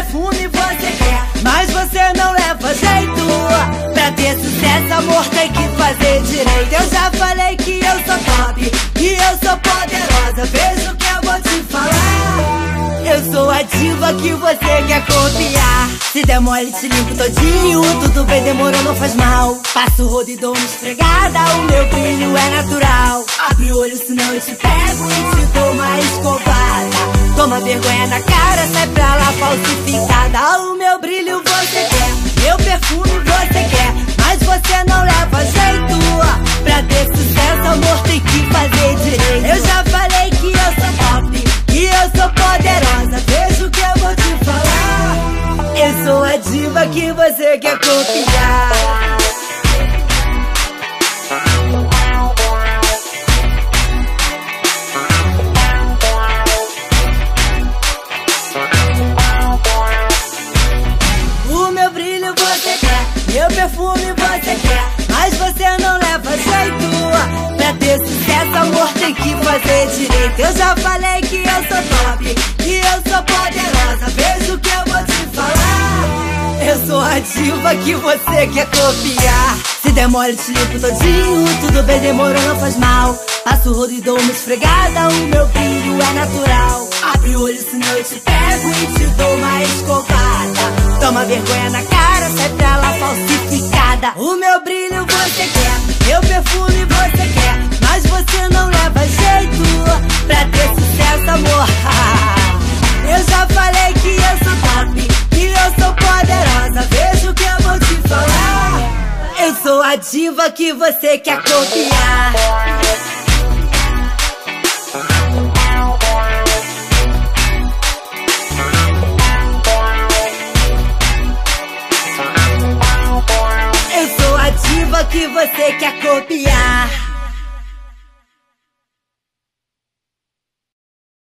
perfume você quer, mas você não leva jeito. Pra ter sucesso, amor, tem que fazer direito. Eu já falei que eu sou top, que eu sou poderosa. Veja o que eu vou te falar. Eu sou a diva que você quer copiar. Se der mole, te limpo todinho. Tudo bem, demorou, não faz mal. Passo o rodo e dou uma esfregada. O meu brilho é natural. Abre o olho, senão eu te pego e te dou uma escovada. Toma vergonha na cara, sai pra lá falsificada. O meu brilho você quer, meu perfume você quer, mas você não leva jeito. Pra ter sucesso, amor, tem que fazer direito. Eu já falei que eu sou top, que eu sou poderosa. Veja o que eu vou te falar. Eu sou a diva que você quer copiar. O meu brilho você quer, meu perfume você quer, mas você não leva jeito. Pra ter sucesso, amor, tem que fazer direito. Eu já falei que eu sou top, que eu sou poderosa. Veja o que eu vou te falar. Eu sou a diva que você quer copiar. Se der mole, te limpo todinho. Tudo bem, demorou, não faz mal. Passo o rodo e dou uma esfregada. O meu brilho é natural. Abre o olho, senão eu te pego e te dou uma escovada. Toma vergonha na cara, sai pra lá falsificada. O meu brilho você quer, meu perfume você quer, mas você não leva jeito. Pra ter sucesso, amor, eu já falei que eu sou top, que eu sou poderosa. Veja o que eu vou te falar. Eu sou a diva que você quer copiar. Eu sou a diva que você quer copiar.